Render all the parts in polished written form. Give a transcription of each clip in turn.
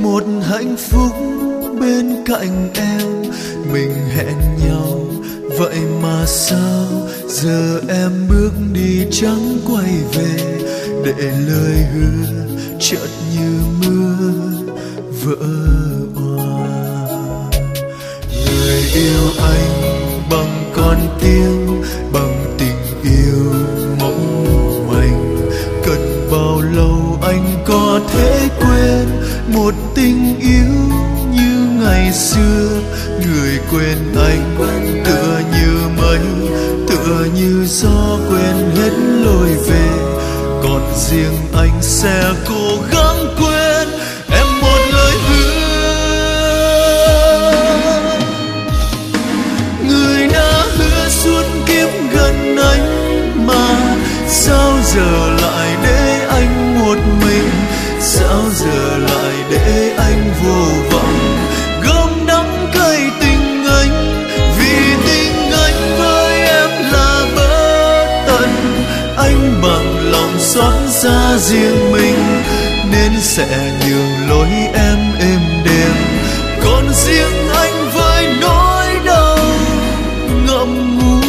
một hạnh phúc bên cạnh em. Mình hẹn nhau vậy mà sao giờ em bước đi chẳng quay về, để lời hứa chợt như mưa vỡ òa. Người yêu anh bằng con tim, bằng tình yêu mong manh. Cần bao lâu anh có thể quên một tình yêu như ngày xưa? Người quên anh tựa như mây, tựa như gió quên hết lối về. Còn riêng anh sẽ cố gắng quên em một lời hứa. Người đã hứa suốt kiếp gần anh mà sao giờ lại để anh một mình? Sao giờ lại để anh vô vọng gom đắng cay tình anh? Vì tình anh với em là bất tận, anh bằng lòng xót xa riêng mình nên sẽ nhường lối em êm đềm. Còn riêng anh với nỗi đau ngậm ngùi.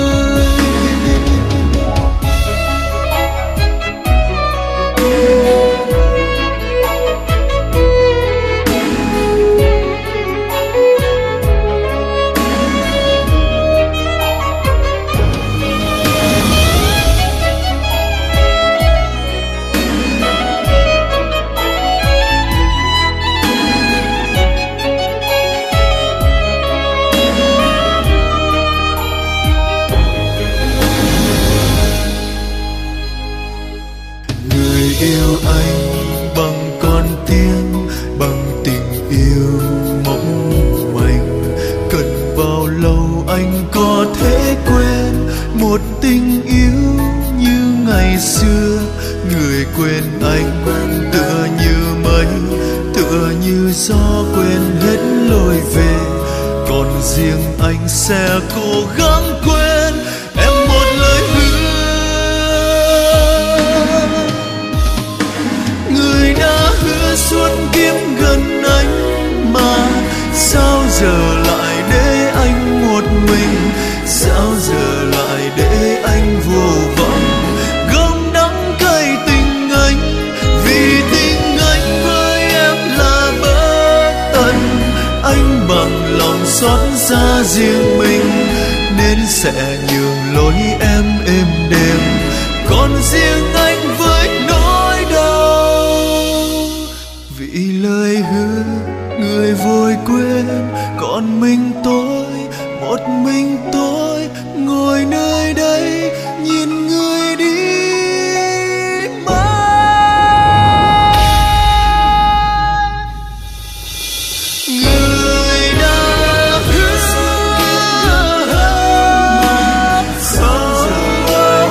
Yêu anh bằng con tim, bằng tình yêu mong manh. Cần bao lâu anh có thể quên một tình yêu như ngày xưa? Người quên anh tựa như mây, tựa như gió quên hết lối về. Còn riêng anh sẽ cố gắng quên em một lời hứa. Suốt kiếp gần anh mà sao giờ lại để anh một mình? Sao giờ lại để anh vô vọng gom đắng cay tình anh? Vì tình anh với em là bất tận, anh bằng lòng xót xa riêng mình nên sẽ nhường lối em êm đềm. Còn riêng anh với nỗi đau vì lời hứa người vội quên. Còn mình tôi, một mình tôi ngồi nơi đây nhìn người đi mãi. Người đã hứa sao giờ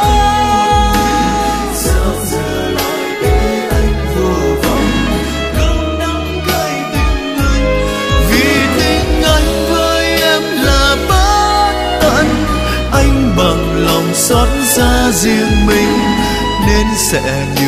lại để anh vô vọng gom đắng cay tình anh? Vì tình anh với em là bất tận, anh bằng lòng xót xa riêng mình nên sẽ